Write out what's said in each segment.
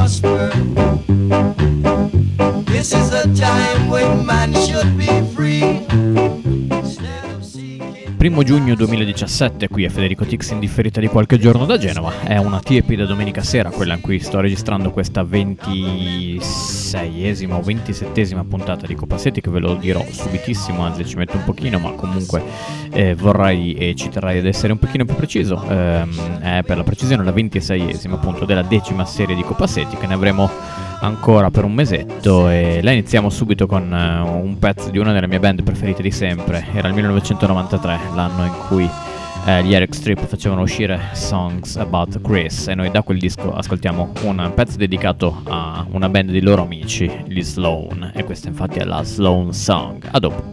prosper. This is a time when man should be free. 1 giugno 2017, qui è Federico Tix in differita di qualche giorno da Genova. È una tiepida domenica sera quella in cui sto registrando questa 26esima o 27esima puntata di Copassetti, che ve lo dirò subitissimo, anzi ci metto un pochino, ma comunque vorrei e ci terrei ad essere un pochino più preciso. È per la precisione la 26esima appunto della 10ª serie di Copassetti, che ne avremo ancora per un mesetto, e la iniziamo subito con un pezzo di una delle mie band preferite di sempre. Era il 1993, l'anno in cui gli Eric Strip facevano uscire Songs About Grace, e noi da quel disco ascoltiamo un pezzo dedicato a una band di loro amici, gli Sloan, e questa infatti è la Sloan Song. A dopo.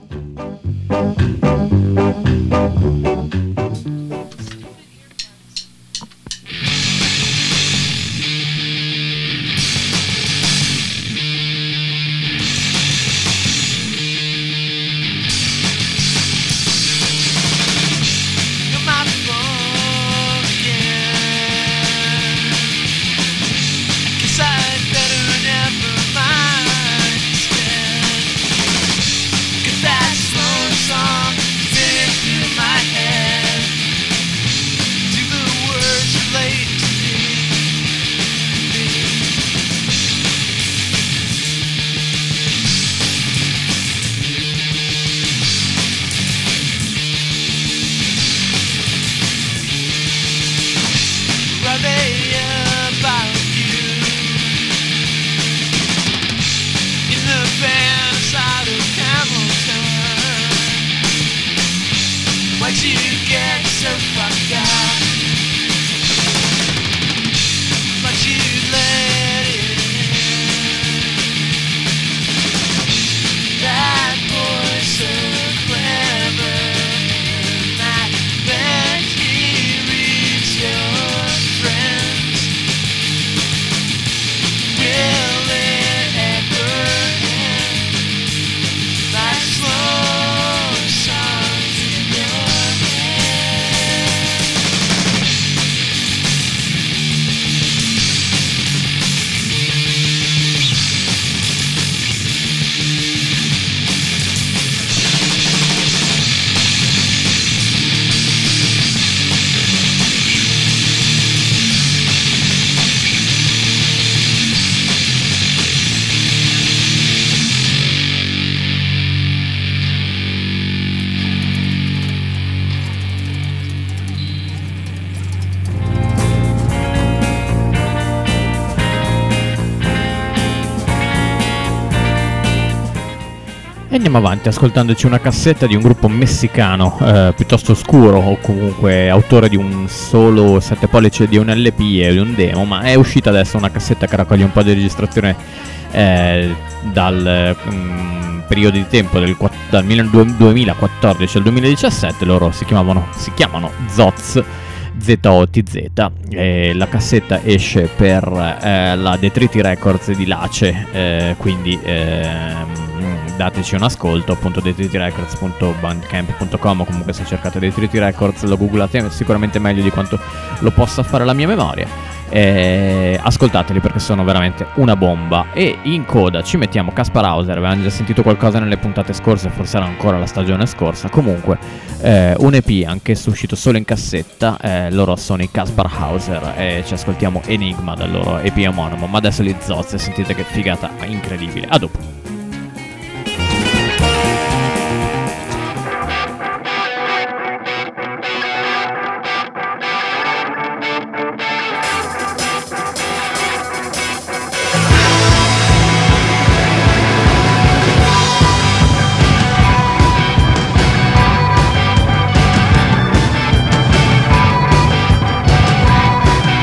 Andiamo avanti ascoltandoci una cassetta di un gruppo messicano piuttosto oscuro, o comunque autore di un solo 7 pollici, di un LP e di un demo, ma è uscita adesso una cassetta che raccoglie un po' di registrazione dal periodo di tempo dal 2014 al 2017. Loro si chiamano Zoz, ZOTZ, e la cassetta esce per la Detriti Records di Lace, quindi dateci un ascolto, appunto detritirecords.bandcamp.com, o comunque se cercate Detriti Records lo googlate sicuramente meglio di quanto lo possa fare la mia memoria. Ascoltateli perché sono veramente una bomba. E in coda ci mettiamo Kaspar Hauser. Avevamo già sentito qualcosa nelle puntate scorse, forse era ancora la stagione scorsa. Comunque un EP anch'esso uscito solo in cassetta. Loro sono i Kaspar Hauser e ci ascoltiamo Enigma dal loro EP omonimo. Ma adesso li Zoz, sentite che figata incredibile. A dopo.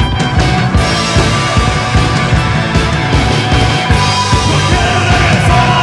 Forget it,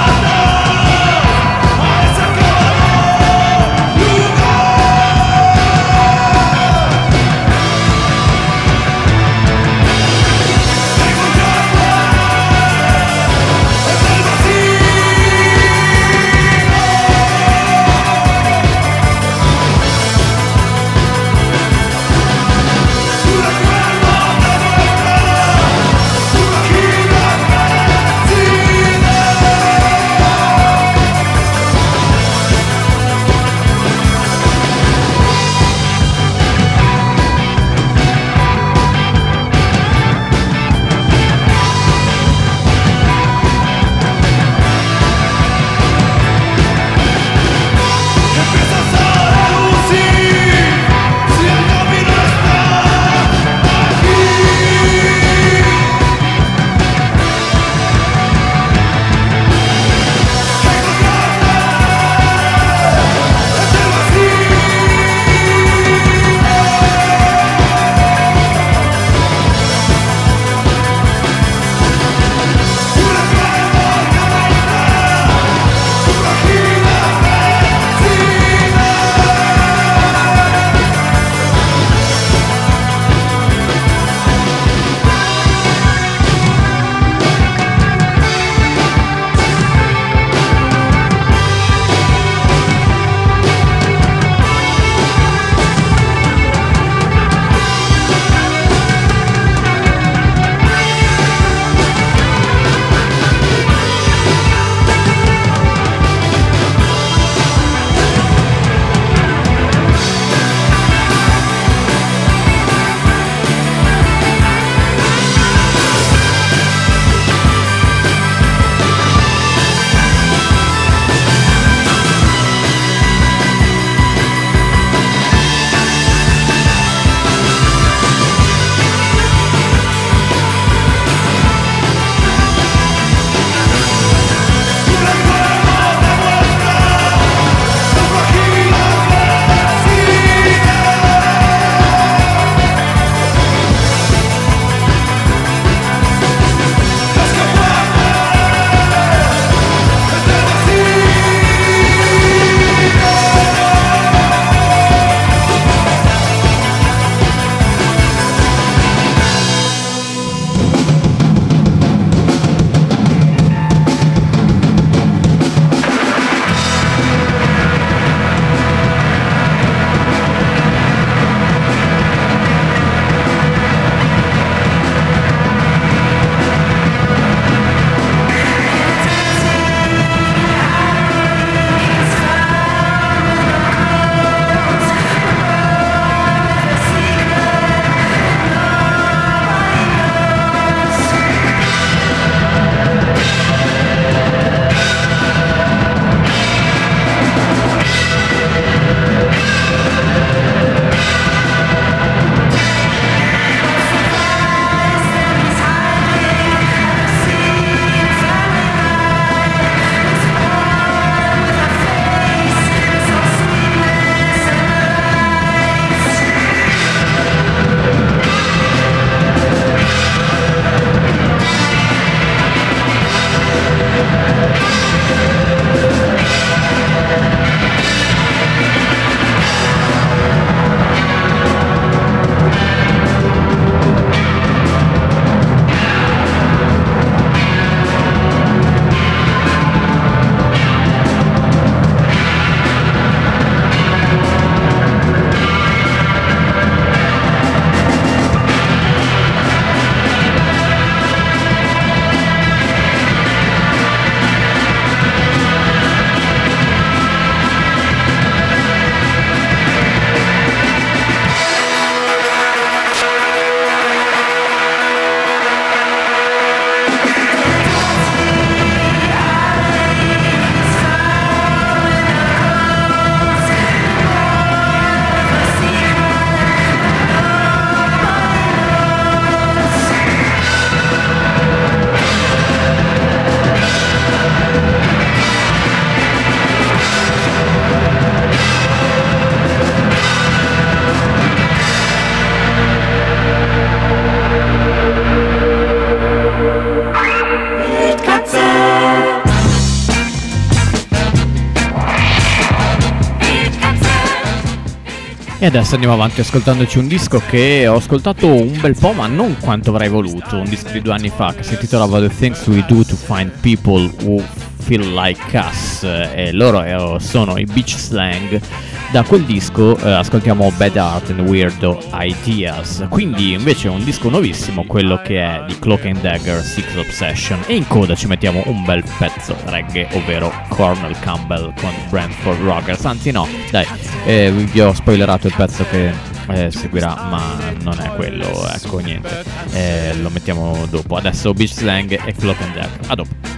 E adesso andiamo avanti ascoltandoci un disco che ho ascoltato un bel po', ma non quanto avrei voluto. Un disco di 2 anni fa che si intitolava The Things We Do to Find People Who Feel Like Us, e loro sono i Beach Slang. Da quel disco ascoltiamo Bad Art and Weirdo Ideas. Quindi invece è un disco nuovissimo, quello che è di Cloak and Dagger, Six Obsession, e in coda ci mettiamo un bel pezzo reggae, ovvero Cornel Campbell con Brentford Rockers. Anzi no, dai, vi ho spoilerato il pezzo che seguirà, ma non è quello, ecco, niente, lo mettiamo dopo. Adesso Beach Slang e Cloak and Dagger, a dopo.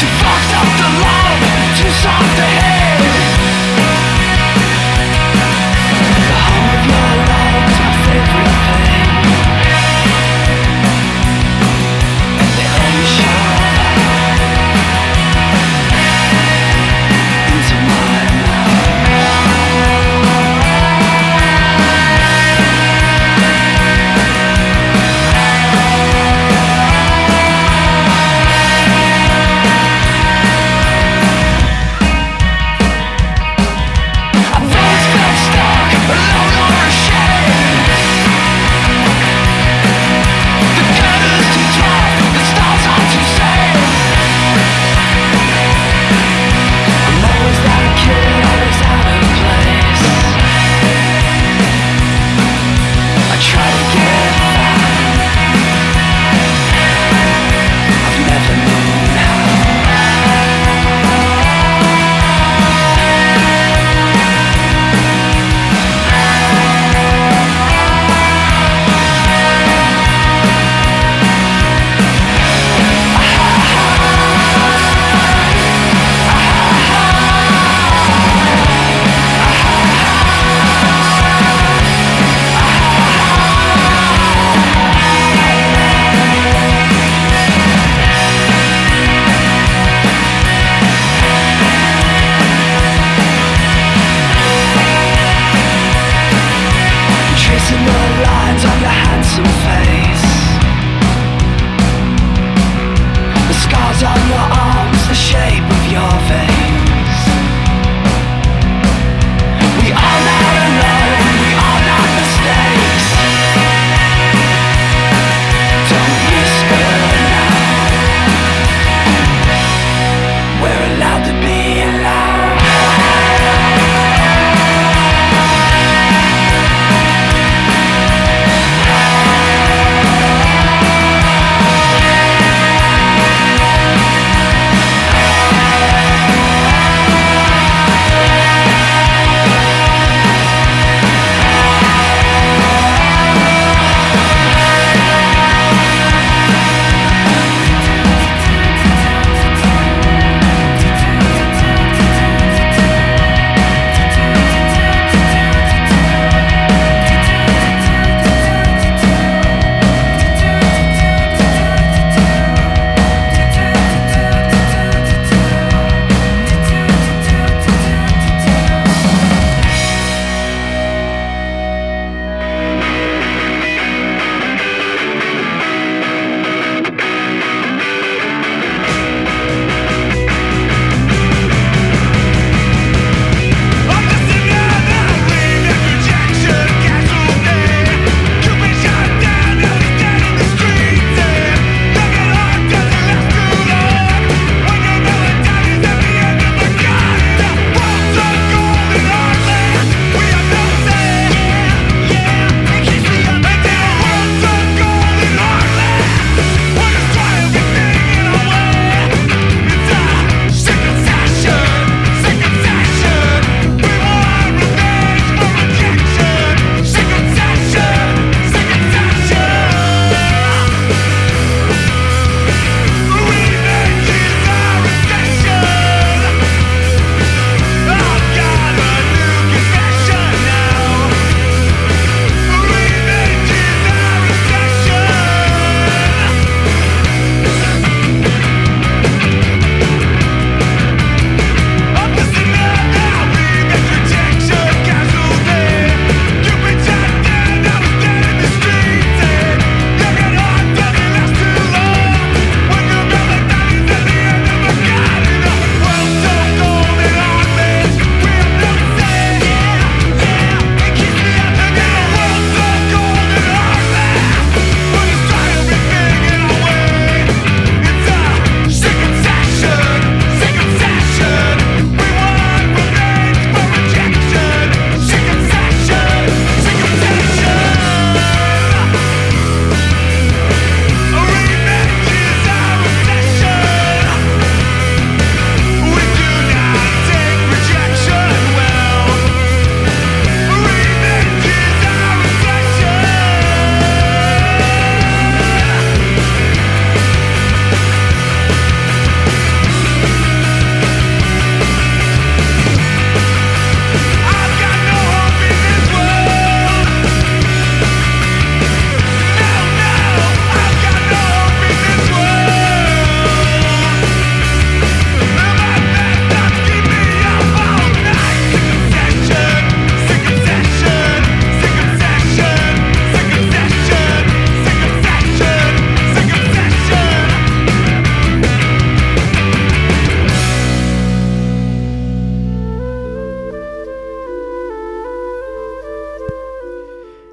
Soft to head.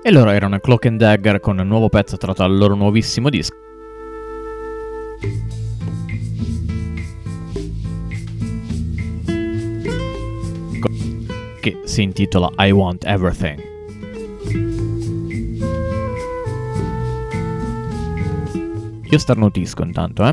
E loro erano Cloak and Dagger con un nuovo pezzo tratto dal loro nuovissimo disco, che si intitola I Want Everything. Io starnutisco intanto,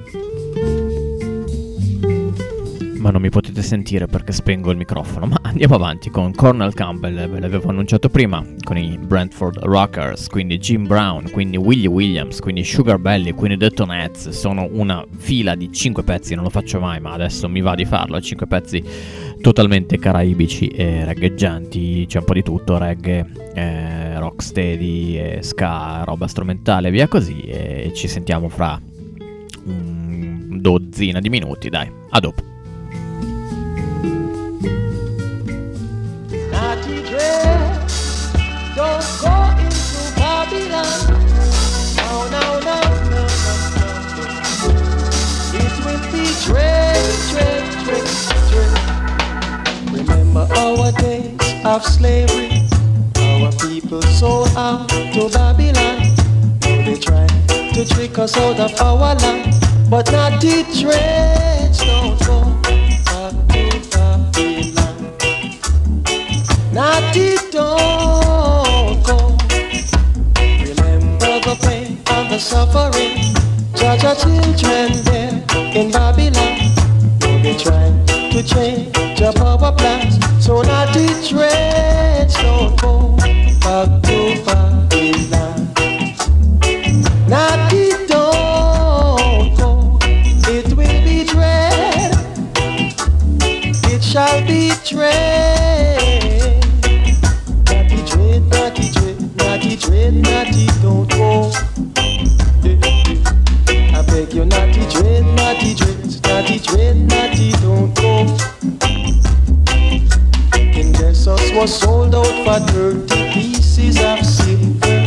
ma non mi potete sentire perché spengo il microfono. Ma andiamo avanti con Cornell Campbell, ve l'avevo annunciato prima, con i Brentford Rockers, quindi Jim Brown, quindi Willie Williams, quindi Sugar Belly, quindi The Tonettes. Sono una fila di 5 pezzi, non lo faccio mai, ma adesso mi va di farlo, 5 pezzi totalmente caraibici e reggaeggianti, c'è un po' di tutto, reggae, rocksteady, ska, roba strumentale, via così, e ci sentiamo fra dozzina di minuti, dai, a dopo. Don't go into Babylon. No, no, no, no, no, no. It will be dread. Remember our days of slavery. Our people sold out to Babylon. They tried to trick us out of our land, but not the dreads. Don't go back to Babylon. Not the don't go. Remember the pain and the suffering. Judge our children there in Babylon. They trying to change your power plans, so not the dreads don't go back to Babylon. Not the don't go. It will be dread. It shall be dread. Naughty, don't go. I beg you, naughty dread, naughty, don't go. King Jesus was sold out for 30 pieces of silver.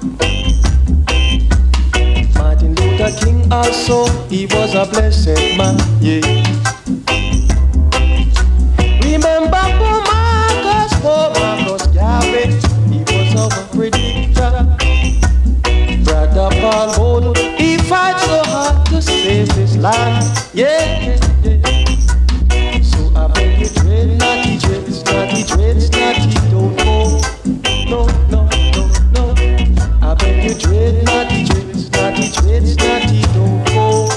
Martin Luther King also, he was a blessed man, yeah. Remember poor Marcus Garvey, he was our predictor. Brother Paul Bowden, he fights so hard to save his land, yeah. So I beg you, dread, naughty, don't go. No. I beg you, dread, naughty, don't go.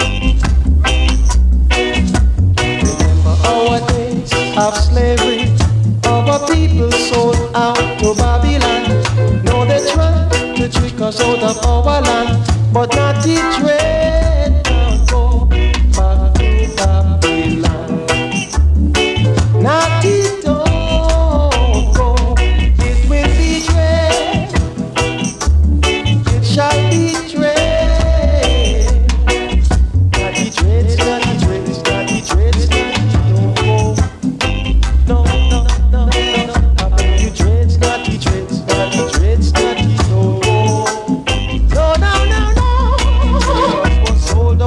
Remember our days of slavery. Our people sold out to Babylon. No, they tried to trick us out of our land, but not the dread. Don't go back to Babylon. Not the don't go. It will be dread. It shall be dread. Not the dreads, don't go. No. I beg you, dreads, not the dreads, don't go. No. It was sold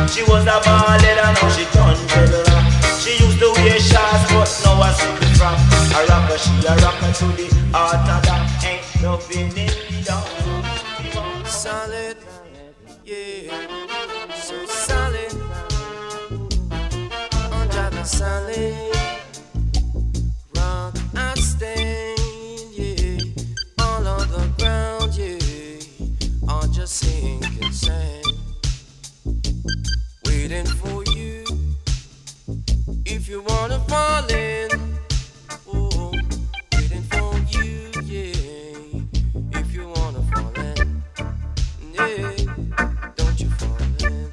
She was a ballad and now she turned peddler. She used to wear shorts but now I see the front. A rocker, she a rocker to the heart of that. Ain't nothing in the dark. Solid, yeah, so solid. Under the solid rock I stand, yeah. All on the ground, yeah, are just sinking sand. Waiting for you. If you wanna fall in, oh, waiting for you, yeah. If you wanna fall in, yeah, don't you fall in.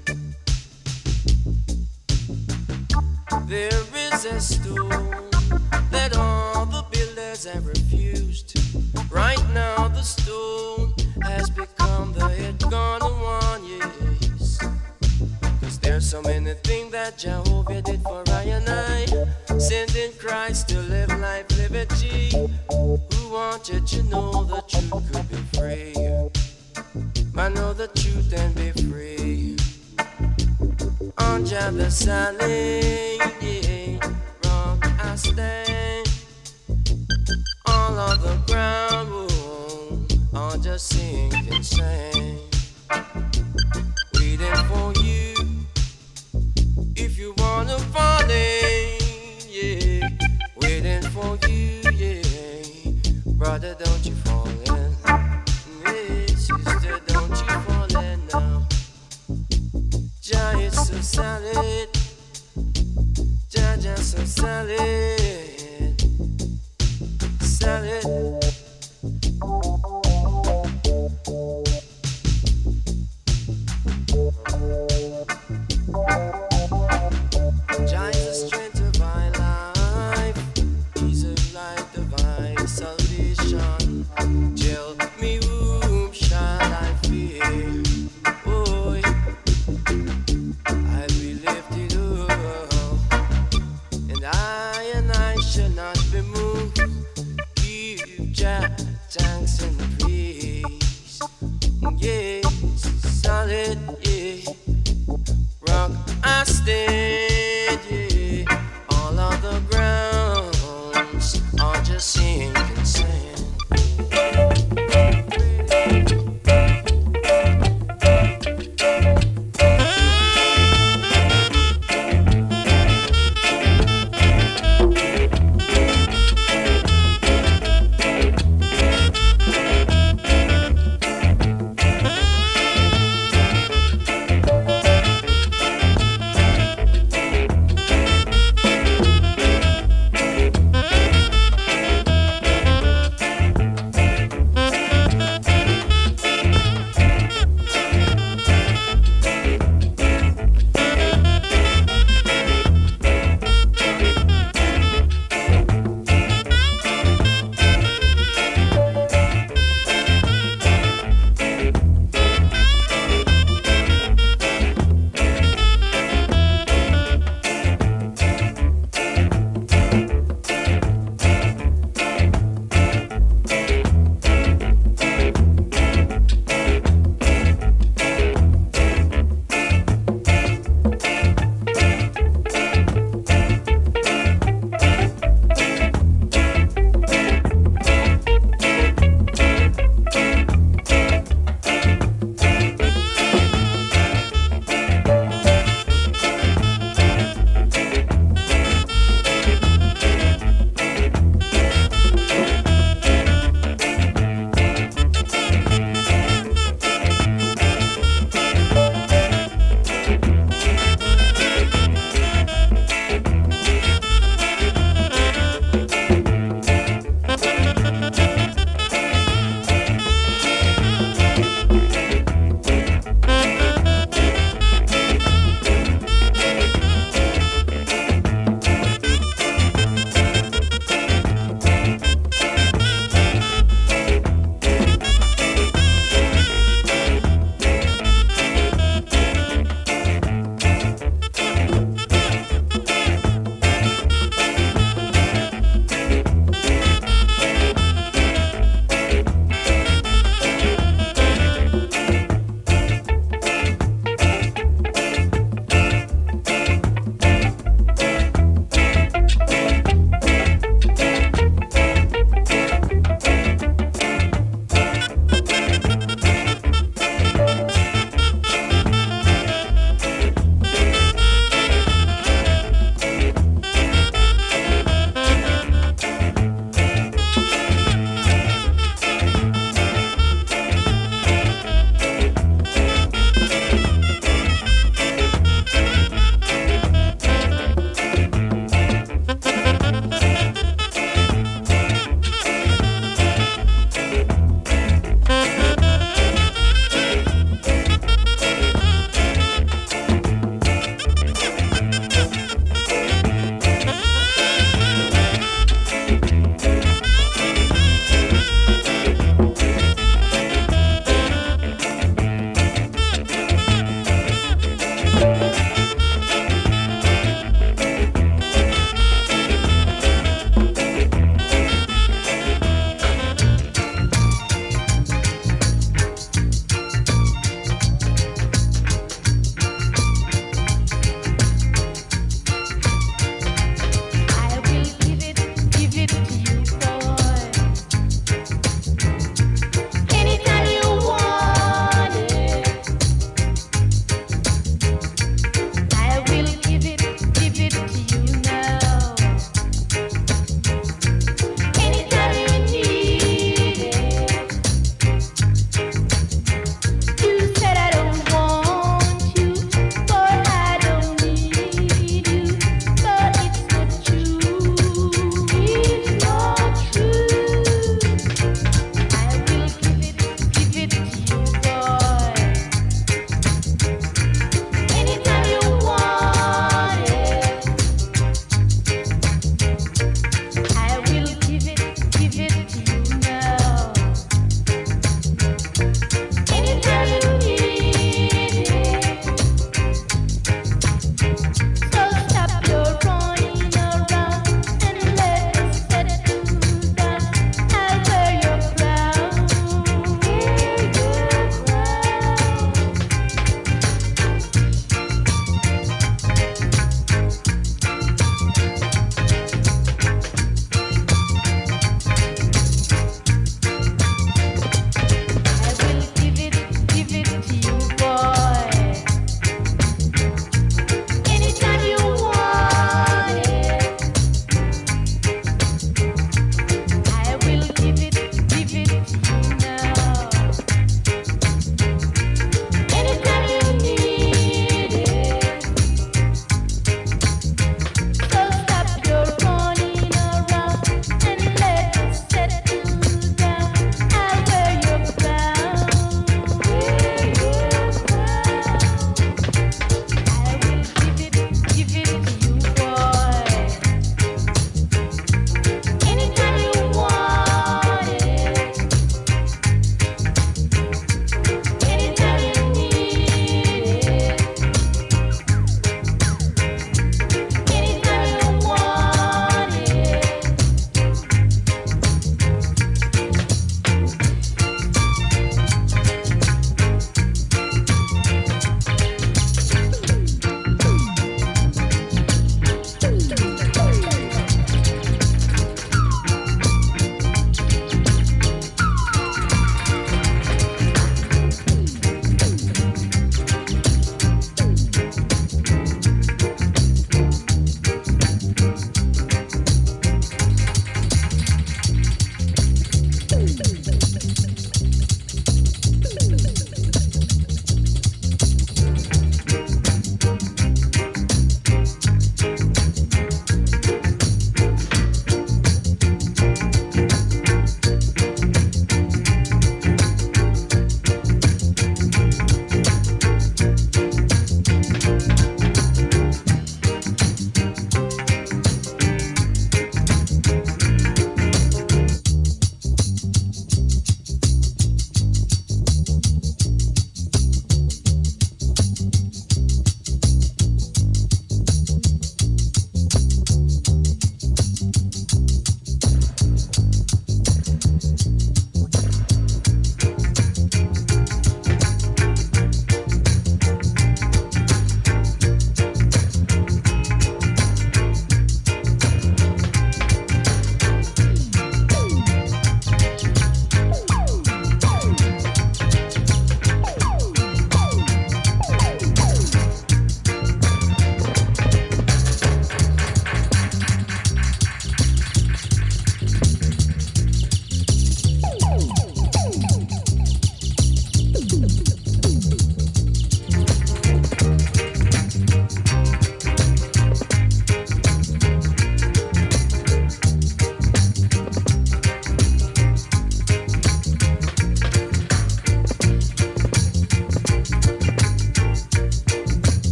There is a stone that all the builders have refused. Right now the stone has become the head gonna one, yes. Cause there's so many things that Jehovah did for I and I. Sending Christ to live life, liberty. Who wanted to know the truth could be free? Man, know the truth and be free. On the solid, yeah, rock I stand. All of the ground, oh, are just sinking sand. Waiting for you. If you wanna fall in, yeah, waiting for you, yeah. Brother, don't you fall in. Yeah, sister, don't you fall in now. Jah is so solid. Jah so solid. Solid. Jah is the strength of my life. He's a light of my salvation. Tell me whom shall I fear? Oh, I will lift it up, and I shall not be moved. Give Jah thanks and praise. Yes, solid, yeah. Rock I stand, yeah. All of the grounds are just sinking sand.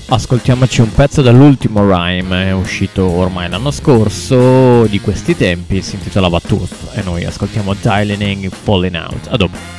Ascoltiamoci un pezzo dall'ultimo Rhyme, è uscito ormai l'anno scorso, di questi tempi, si intitolava Tooth, e noi ascoltiamo Dialing Falling Out. A dopo.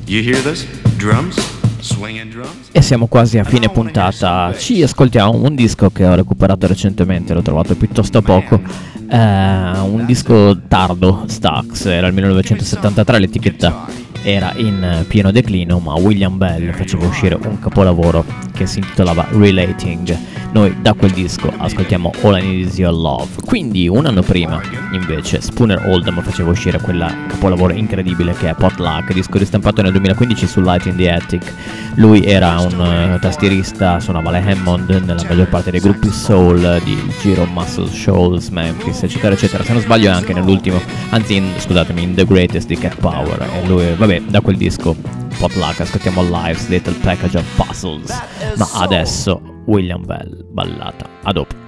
You hear this? Drums? Swinging drums? E siamo quasi a fine puntata. Ci ascoltiamo un disco che ho recuperato recentemente, l'ho trovato piuttosto poco. Un disco tardo, Stax, era il 1973, l'etichetta era in pieno declino, ma William Bell faceva uscire un capolavoro che si intitolava Relating. Noi da quel disco ascoltiamo All I Need Is Your Love. Quindi un anno prima invece Spooner Oldham faceva uscire quel capolavoro incredibile che è Potluck, disco ristampato nel 2015 su Light in the Attic. Lui era un tastierista, suonava le Hammond nella maggior parte dei gruppi soul di giro Muscle Shoals, Memphis, eccetera eccetera. Se non sbaglio è anche nell'ultimo, anzi in The Greatest di Cat Power. E lui, vabbè, da quel disco Potluck ascoltiamo Life's Little Package of Puzzles. Ma adesso William Bell, ballata. A dopo.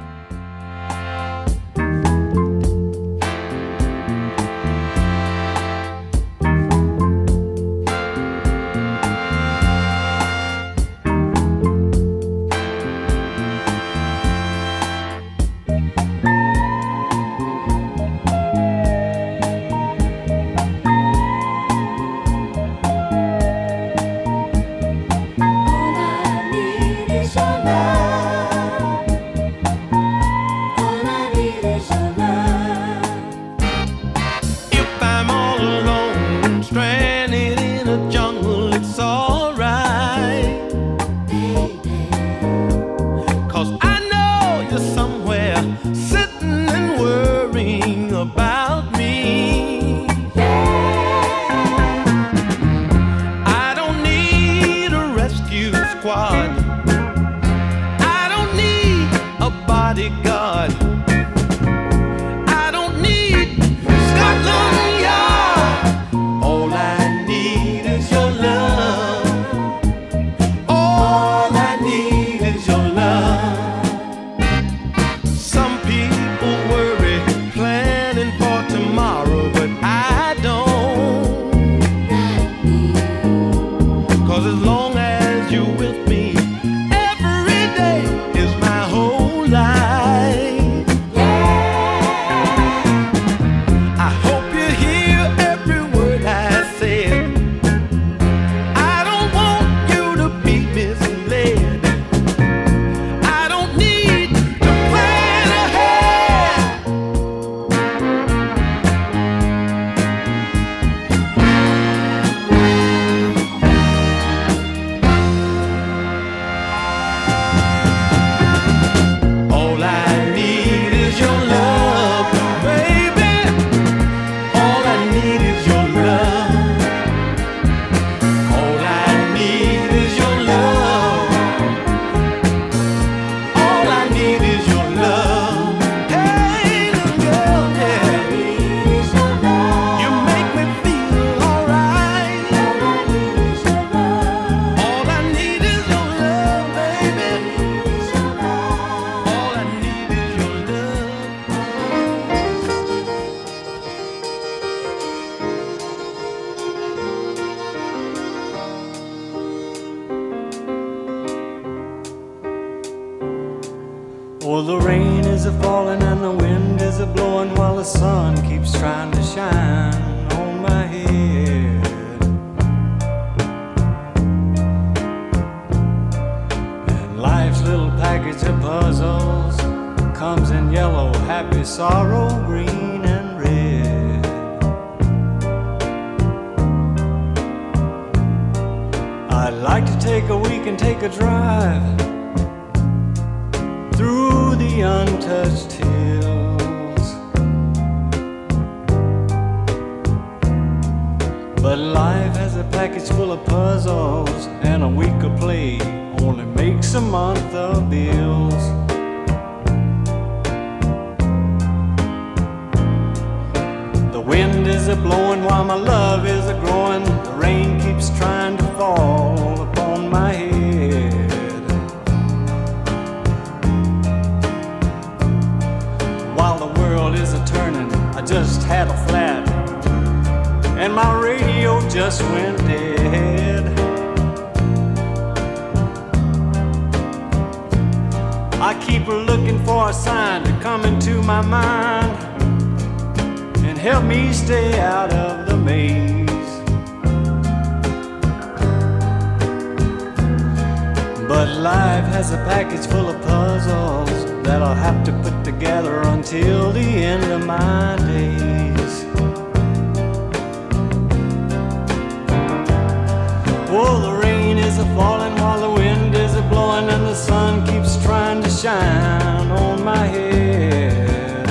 Oh, the rain is a-falling and the wind is a-blowing while the sun keeps trying to shine on my head. And life's little package of puzzles comes in yellow, happy, sorrow, green, and red. I'd like to take a week and take a drive through the untouched hills, but life has a package full of puzzles, and a week of play only makes a month of bills. The wind is a-blowing while my love is a-growing. The rain keeps trying to fall upon my head. While the world is a-turning, I just had a flat, and my radio just went dead. I keep looking for a sign to come into my mind and help me stay out of the maze. life has a package full of puzzles that I'll have to put together until the end of my days. Oh, the rain is a-falling while the wind is a-blowing, and the sun keeps trying to shine on my head.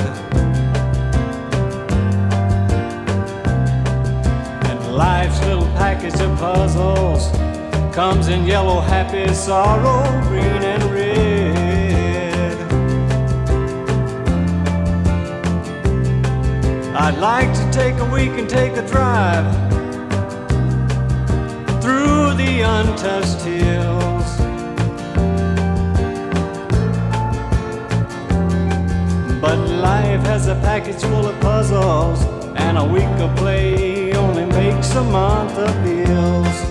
And life's little package of puzzles comes in yellow, happy, sorrow, green and red. I'd like to take a week and take a drive through the untouched hills, but life has a package full of puzzles, and a week of play only makes a month of bills.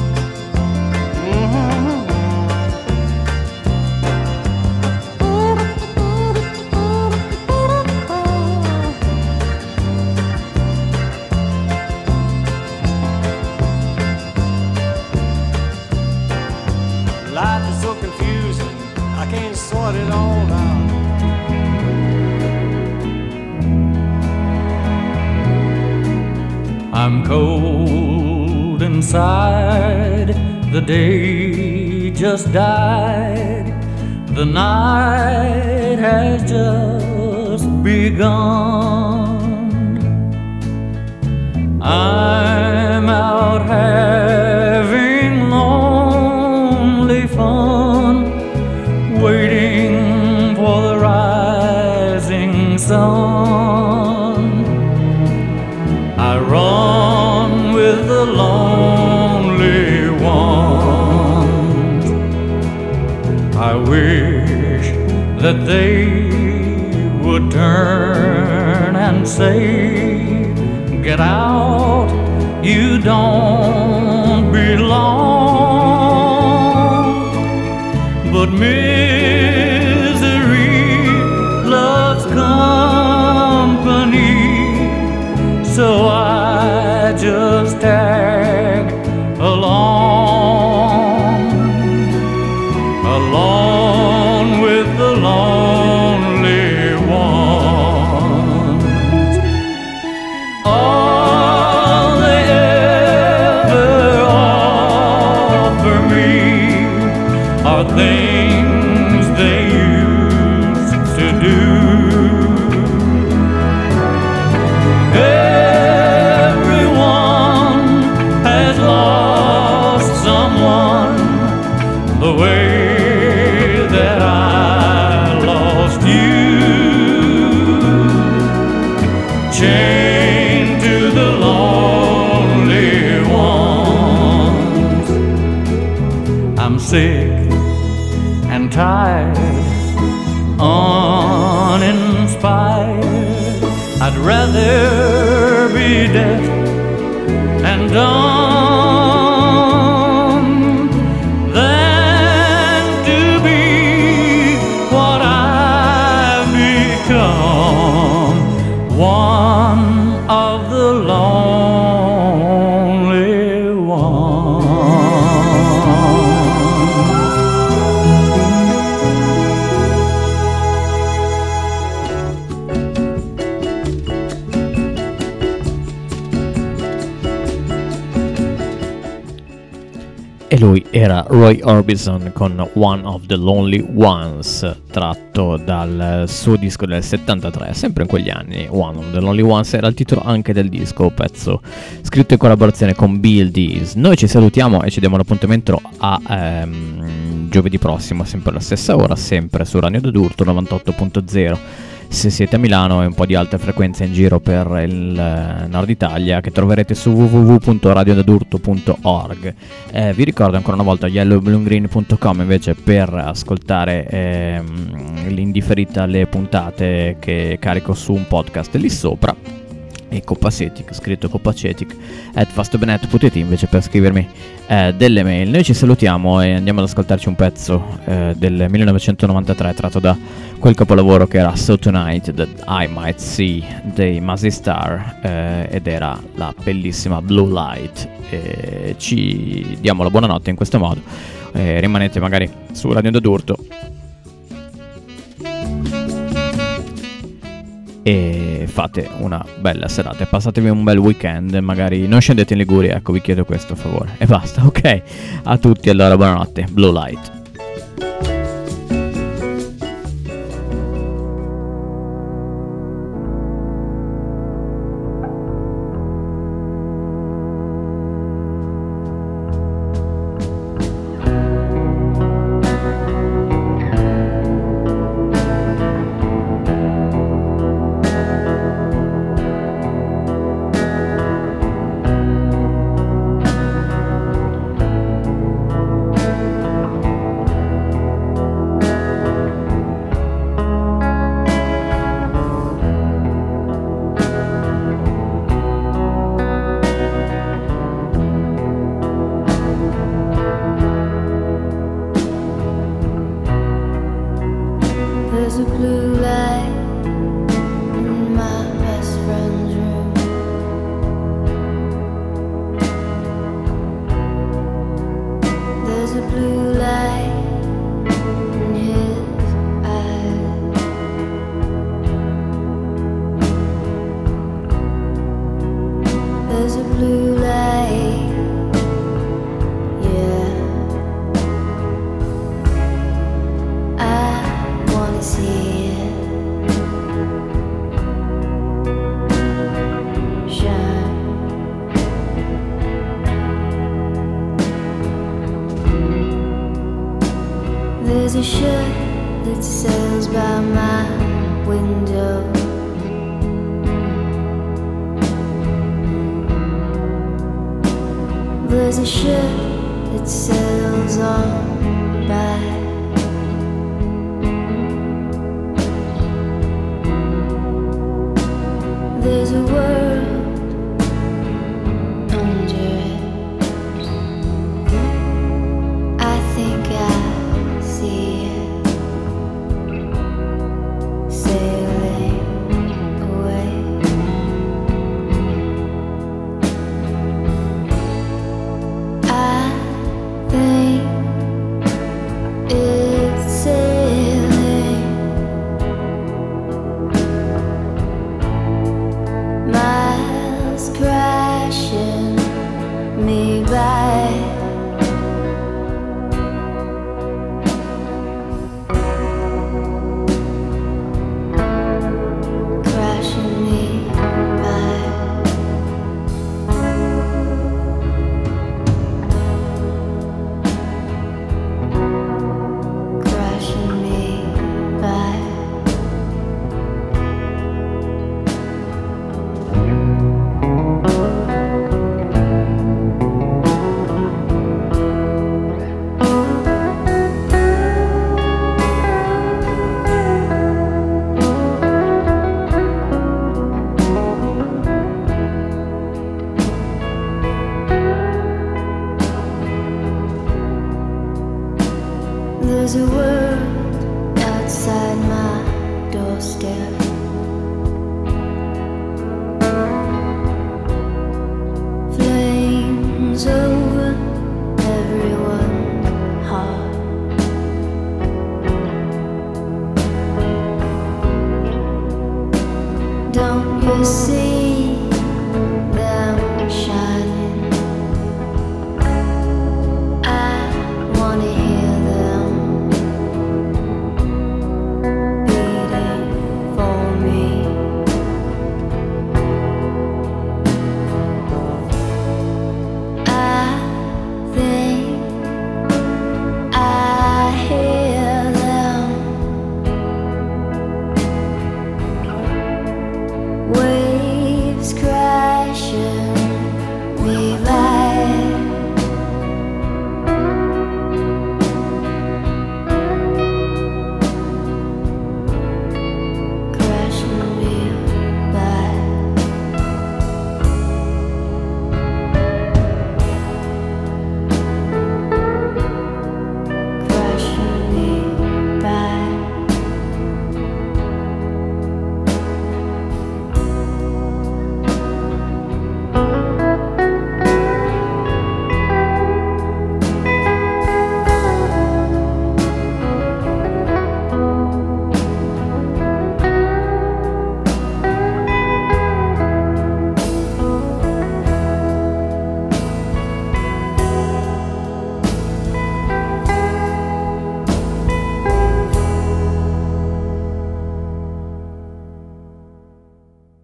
Life is so confusing, I can't sort it all out. I'm cold inside, the day just died, the night has just begun. I'm out having lonely fun, waiting for the rising sun. I run with the lonely ones. I wish that they would turn and say, get out, you don't belong. But misery loves company, so I just tag along with the lonely ones. All they ever offer me are things they used to do. Everyone has lost someone the way that I lost you, chained to the lonely ones. I'm sick and tired, uninspired. I'd rather be deaf and dumb than to be what I've become, one of the lonely ones. E lui era Roy Orbison con One of the Lonely Ones, tratto dal suo disco del 73, sempre in quegli anni. One of the Lonely Ones era il titolo anche del disco, pezzo scritto in collaborazione con Bill Dees. Noi ci salutiamo e ci diamo l'appuntamento a giovedì prossimo, sempre alla stessa ora, sempre su Radio d'Urto 98.0. Se siete a Milano e un po' di altre frequenze in giro per il nord Italia, che troverete su www.radiodadurto.org. Vi ricordo ancora una volta yellowbluegreen.com invece per ascoltare l'indifferita le puntate che carico su un podcast lì sopra, e Coppacetic, scritto Coppacetic @fastbenet.it invece per scrivermi delle mail. Noi ci salutiamo e andiamo ad ascoltarci un pezzo del 1993 tratto da quel capolavoro che era So Tonight That I Might See dei Mazzy Star, ed era la bellissima Blue Light. Ci diamo la buonanotte in questo modo. rimanete magari su Radio d'Urto e fate una bella serata e passatevi un bel weekend, magari non scendete in Liguria, ecco, vi chiedo questo a favore e basta. Ok, a tutti allora, buonanotte. Blue Light. There's a blue light in my best friend's room. There's a blue light in his eyes. There's a blue light, yeah. I wanna see it shine. There's a ship that sails by my window. There's a ship that sails on by. There's a world under it. I think I see it sailing away. I think it's sailing. Miles crashing me by. Crashing me by. Crashing me by. There's a world